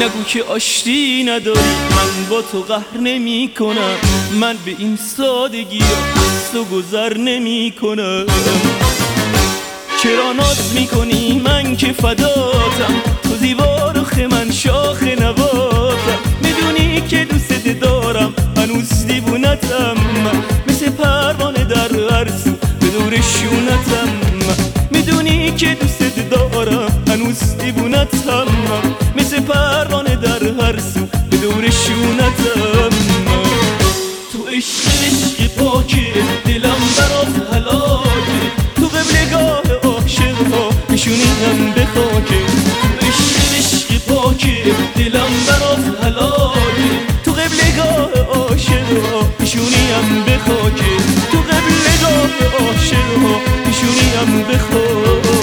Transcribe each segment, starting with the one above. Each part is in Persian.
نگو که آشتی نداری، من با تو قهر نمی کنم. من به این سادگی از تو گذر نمی کنم. چرا ناز میکنی من که فداتم، تو زیبا رخ من شاخ نباتم. میدونی که دوست دارم هنوز دیوونتم، مثل پروانه در هر سو به دور شونتم. میدونی که دوست دارم هنوز دیوونتم، مثل پروانه در هر سو به دور شونتم. تو عشق پاکه دلم برات هلاکه، تو قبلگاه عاشقها نشونیم به خاکه. تو عشق پاکه دلم برات هلاکه، تو قبلگاه عاشقها نشونیم به خاکه. تو قبلگاه عاشقها نشونیم به خاکه.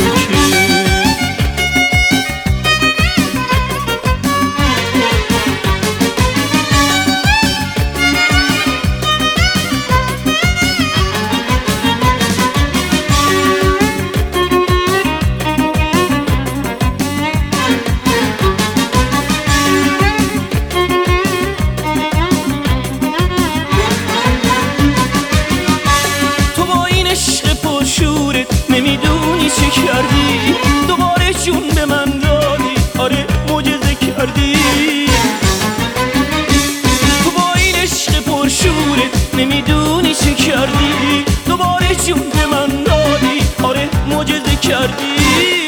نمیدونی چه کردی، دوباره جون به من دادی، آره معجزه کردی. تو با این عشق پرشورت نمیدونی چه کردی، دوباره جون به من دادی، آره معجزه کردی.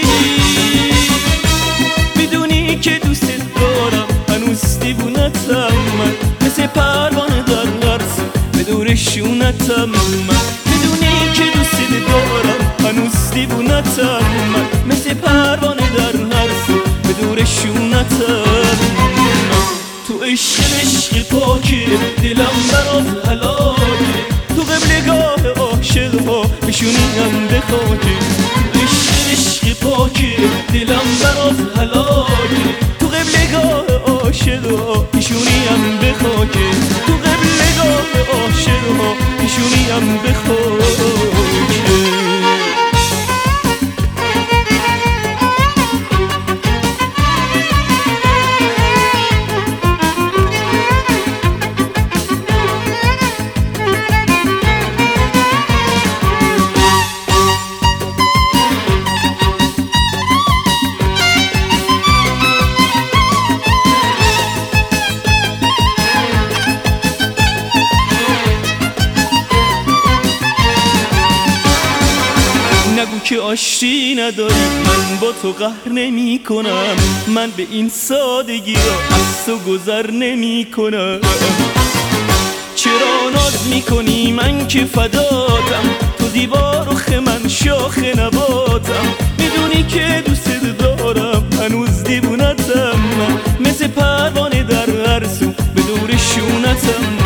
میدونی که دوست دارم هنوز دیوونتم، من مثل پروانه در هر سو به دور شونتم. میدونی که دوست دارم هنوز دیوونتم، من مثل پروانه در هر سو به دور شونتم. تو عشق پاکه دلم برات هلاکه، تو قبلگاه عاشقها نشونیم به خاکه. تو عشق پاکه دلم برات هلاکه، تو قبلگاه عاشقها نشونیم به خاکه. تو قبلگاه عاشقها نشونیم به خاکه. نگو که آشتی نداری، من با تو قهر نمی کنم. من به این سادگی از تو گذر نمی کنم. چرا ناز میکنی من که فداتم، تو زیبا رخ من شاخ نباتم. میدونی که دوست دارم هنوز دیوونتم، مثل پروانه در هر سو به دور شونتم.